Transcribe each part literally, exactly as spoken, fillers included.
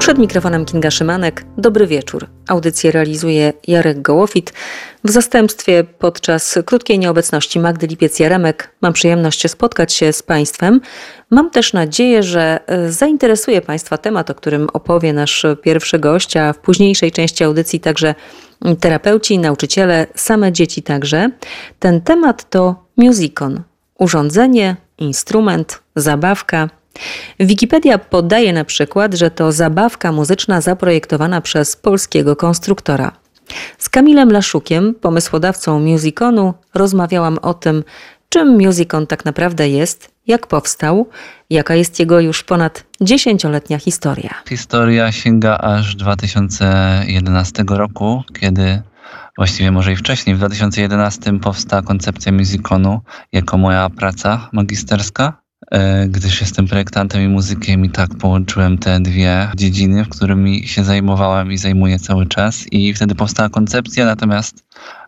Przed mikrofonem Kinga Szymanek. Dobry wieczór. Audycję realizuje Jarek Gołofit. W zastępstwie podczas krótkiej nieobecności Magdy Lipiec-Jaremek mam przyjemność spotkać się z Państwem. Mam też nadzieję, że zainteresuje Państwa temat, o którym opowie nasz pierwszy gość, a w późniejszej części audycji także terapeuci, nauczyciele, same dzieci także. Ten temat to musicon. Urządzenie, instrument, zabawka. Wikipedia podaje na przykład, że to zabawka muzyczna zaprojektowana przez polskiego konstruktora. Z Kamilem Laszukiem, pomysłodawcą musiconu, rozmawiałam o tym, czym musicon tak naprawdę jest, jak powstał, jaka jest jego już ponad dziesięcioletnia historia. Historia sięga aż dwa tysiące jedenastego roku, kiedy właściwie może i wcześniej, w dwa tysiące jedenastym powstała koncepcja musiconu jako moja praca magisterska. Gdyż jestem projektantem i muzykiem i tak połączyłem te dwie dziedziny, w którymi się zajmowałem i zajmuję cały czas. I wtedy powstała koncepcja, natomiast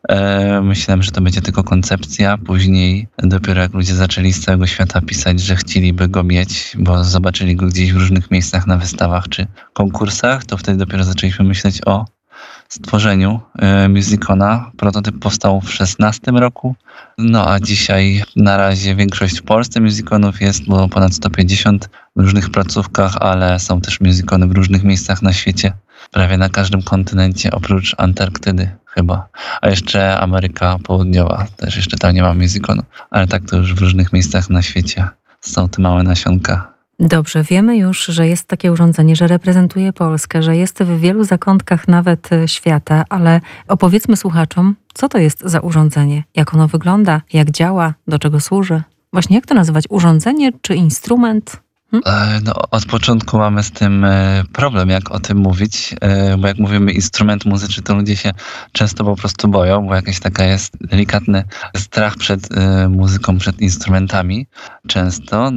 e, myślałem, że to będzie tylko koncepcja. Później dopiero jak ludzie zaczęli z całego świata pisać, że chcieliby go mieć, bo zobaczyli go gdzieś w różnych miejscach na wystawach czy konkursach, to wtedy dopiero zaczęliśmy myśleć o stworzeniu e, musicona. Prototyp powstał w szesnastym roku. No a dzisiaj na razie większość w Polsce musiconów jest, bo ponad sto pięćdziesiąt w różnych placówkach, ale są też musicony w różnych miejscach na świecie. Prawie na każdym kontynencie, oprócz Antarktydy chyba. A jeszcze Ameryka Południowa, też jeszcze tam nie ma musiconu. Ale tak to już w różnych miejscach na świecie są te małe nasionka. Dobrze, wiemy już, że jest takie urządzenie, że reprezentuje Polskę, że jest w wielu zakątkach nawet świata, ale opowiedzmy słuchaczom, co to jest za urządzenie, jak ono wygląda, jak działa, do czego służy. Właśnie jak to nazywać? Urządzenie czy instrument? Hmm? No, od początku mamy z tym problem, jak o tym mówić, bo jak mówimy instrument muzyczny, to ludzie się często po prostu boją, bo jakaś taka jest delikatny strach przed muzyką, przed instrumentami często.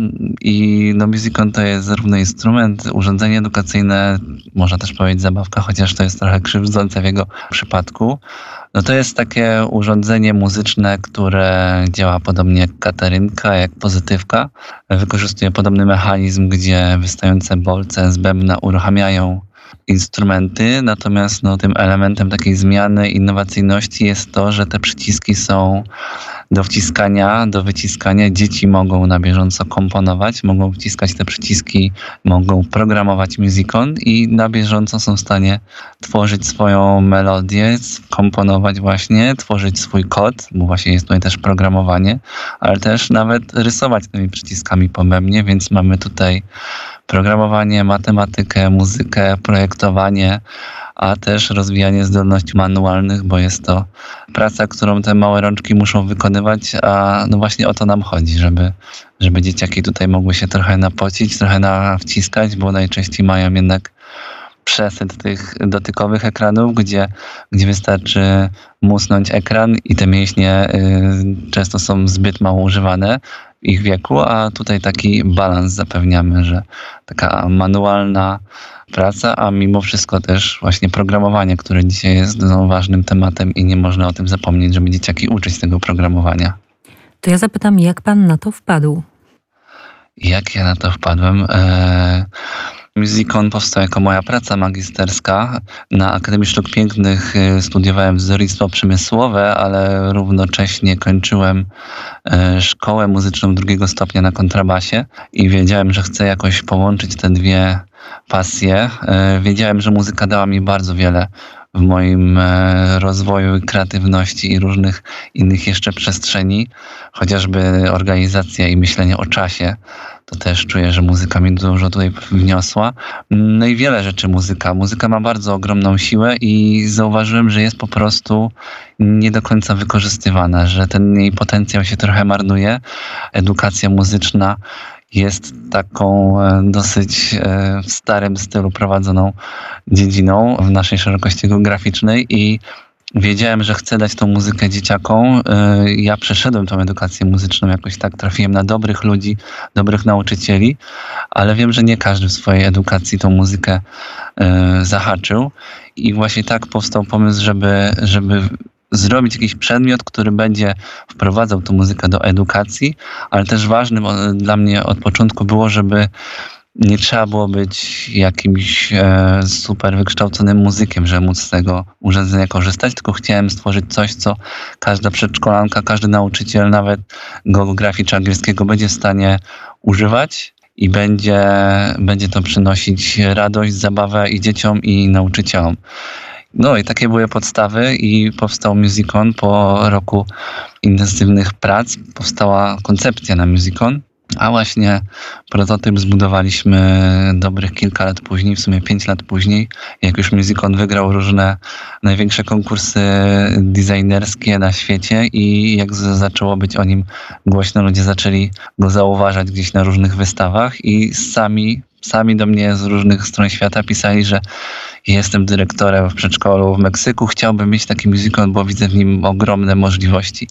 I no, musicon to jest zarówno instrument, urządzenie edukacyjne, można też powiedzieć zabawka, chociaż to jest trochę krzywdzące w jego przypadku. No to jest takie urządzenie muzyczne, które działa podobnie jak katarynka, jak pozytywka. Wykorzystuje podobny mechanizm, gdzie wystające bolce z bębna uruchamiają instrumenty, natomiast no, tym elementem takiej zmiany, innowacyjności jest to, że te przyciski są do wciskania, do wyciskania. Dzieci mogą na bieżąco komponować, mogą wciskać te przyciski, mogą programować musicon i na bieżąco są w stanie tworzyć swoją melodię, komponować właśnie, tworzyć swój kod, bo właśnie jest tutaj też programowanie, ale też nawet rysować tymi przyciskami po bębnie, więc mamy tutaj programowanie, matematykę, muzykę, projektowanie, a też rozwijanie zdolności manualnych, bo jest to praca, którą te małe rączki muszą wykonywać, a no właśnie o to nam chodzi, żeby, żeby dzieciaki tutaj mogły się trochę napocić, trochę nawciskać, bo najczęściej mają jednak przesyt tych dotykowych ekranów, gdzie, gdzie wystarczy musnąć ekran i te mięśnie y, często są zbyt mało używane w ich wieku, a tutaj taki balans zapewniamy, że taka manualna praca, a mimo wszystko też właśnie programowanie, które dzisiaj jest no, ważnym tematem i nie można o tym zapomnieć, żeby dzieciaki uczyć tego programowania. To ja zapytam, jak pan na to wpadł? Jak ja na to wpadłem? Eee... Musicon powstał jako moja praca magisterska. Na Akademii Sztuk Pięknych studiowałem wzornictwo przemysłowe, ale równocześnie kończyłem szkołę muzyczną drugiego stopnia na kontrabasie i wiedziałem, że chcę jakoś połączyć te dwie pasje. Wiedziałem, że muzyka dała mi bardzo wiele w moim rozwoju i kreatywności i różnych innych jeszcze przestrzeni, chociażby organizacja i myślenie o czasie. To też czuję, że muzyka mi dużo tutaj wniosła. No i wiele rzeczy muzyka. Muzyka ma bardzo ogromną siłę i zauważyłem, że jest po prostu nie do końca wykorzystywana, że ten jej potencjał się trochę marnuje. Edukacja muzyczna jest taką dosyć w starym stylu prowadzoną dziedziną w naszej szerokości geograficznej i wiedziałem, że chcę dać tą muzykę dzieciakom. Ja przeszedłem tą edukację muzyczną, jakoś tak trafiłem na dobrych ludzi, dobrych nauczycieli, ale wiem, że nie każdy w swojej edukacji tą muzykę zahaczył i właśnie tak powstał pomysł, żeby, żeby zrobić jakiś przedmiot, który będzie wprowadzał tę muzykę do edukacji, ale też ważnym dla mnie od początku było, żeby nie trzeba było być jakimś e, super wykształconym muzykiem, żeby móc z tego urządzenia korzystać, tylko chciałem stworzyć coś, co każda przedszkolanka, każdy nauczyciel, nawet geografii czy angielskiego będzie w stanie używać i będzie, będzie to przynosić radość, zabawę i dzieciom, i nauczycielom. No i takie były podstawy i powstał Musicon. Po roku intensywnych prac powstała koncepcja na Musicon, a właśnie prototyp zbudowaliśmy dobrych kilka lat później, w sumie pięć lat później, jak już Musicon wygrał różne największe konkursy designerskie na świecie i jak z- zaczęło być o nim głośno, ludzie zaczęli go zauważać gdzieś na różnych wystawach i sami Sami do mnie z różnych stron świata pisali, że jestem dyrektorem w przedszkolu w Meksyku, chciałbym mieć taki Musicon, bo widzę w nim ogromne możliwości.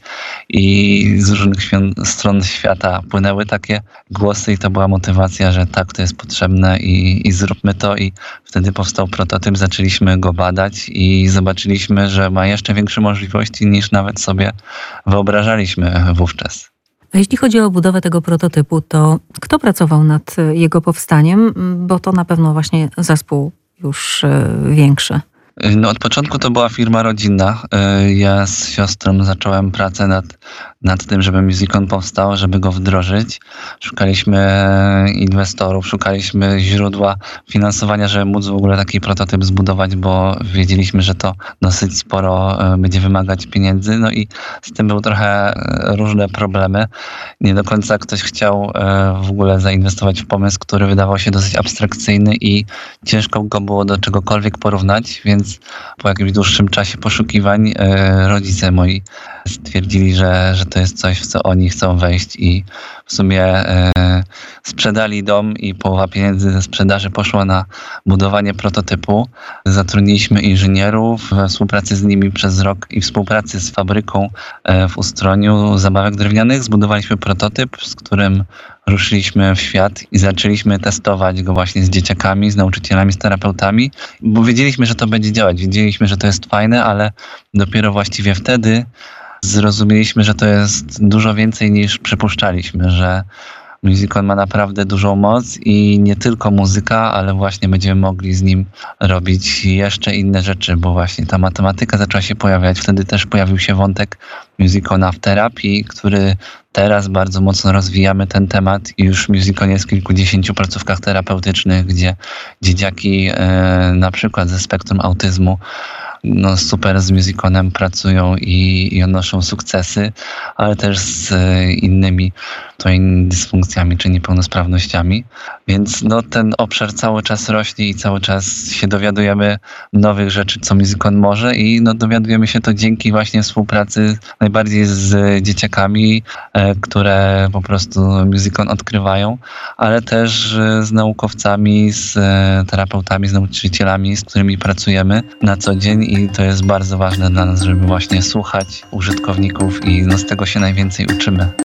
I z różnych świą- stron świata płynęły takie głosy i to była motywacja, że tak, to jest potrzebne i, i zróbmy to. I wtedy powstał prototyp, zaczęliśmy go badać i zobaczyliśmy, że ma jeszcze większe możliwości niż nawet sobie wyobrażaliśmy wówczas. A jeśli chodzi o budowę tego prototypu, to kto pracował nad jego powstaniem? Bo to na pewno właśnie zespół już e, większy. No, od początku to była firma rodzinna. Y, Ja z siostrą zacząłem pracę nad, nad tym, żeby Musicon powstał, żeby go wdrożyć. Szukaliśmy inwestorów, szukaliśmy źródła finansowania, żeby móc w ogóle taki prototyp zbudować, bo wiedzieliśmy, że to dosyć sporo y, będzie wymagać pieniędzy. No i z tym były trochę y, różne problemy. Nie do końca ktoś chciał y, w ogóle zainwestować w pomysł, który wydawał się dosyć abstrakcyjny i ciężko go było do czegokolwiek porównać, więc po jakimś dłuższym czasie poszukiwań e, rodzice moi stwierdzili, że, że to jest coś, w co oni chcą wejść i w sumie e, sprzedali dom i połowa pieniędzy ze sprzedaży poszła na budowanie prototypu. Zatrudniliśmy inżynierów we współpracy z nimi przez rok i współpracy z fabryką e, w Ustroniu zabawek drewnianych. Zbudowaliśmy prototyp, z którym ruszyliśmy w świat i zaczęliśmy testować go właśnie z dzieciakami, z nauczycielami, z terapeutami, bo wiedzieliśmy, że to będzie działać. Wiedzieliśmy, że to jest fajne, ale dopiero właściwie wtedy zrozumieliśmy, że to jest dużo więcej niż przypuszczaliśmy, że Musicon ma naprawdę dużą moc i nie tylko muzyka, ale właśnie będziemy mogli z nim robić jeszcze inne rzeczy, bo właśnie ta matematyka zaczęła się pojawiać. Wtedy też pojawił się wątek Musicona w terapii, który teraz bardzo mocno rozwijamy ten temat i już Musicon jest w kilkudziesięciu placówkach terapeutycznych, gdzie dzieciaki e, na przykład ze spektrum autyzmu no super z Musiconem pracują i, i odnoszą sukcesy, ale też z e, innymi to innymi dysfunkcjami czy niepełnosprawnościami. Więc no, ten obszar cały czas rośnie i cały czas się dowiadujemy nowych rzeczy, co Musicon może i no, dowiadujemy się to dzięki właśnie współpracy najbardziej z dzieciakami, e, które po prostu Musicon odkrywają, ale też e, z naukowcami, z e, terapeutami, z nauczycielami, z którymi pracujemy na co dzień i to jest bardzo ważne dla nas, żeby właśnie słuchać użytkowników i no, z tego się najwięcej uczymy.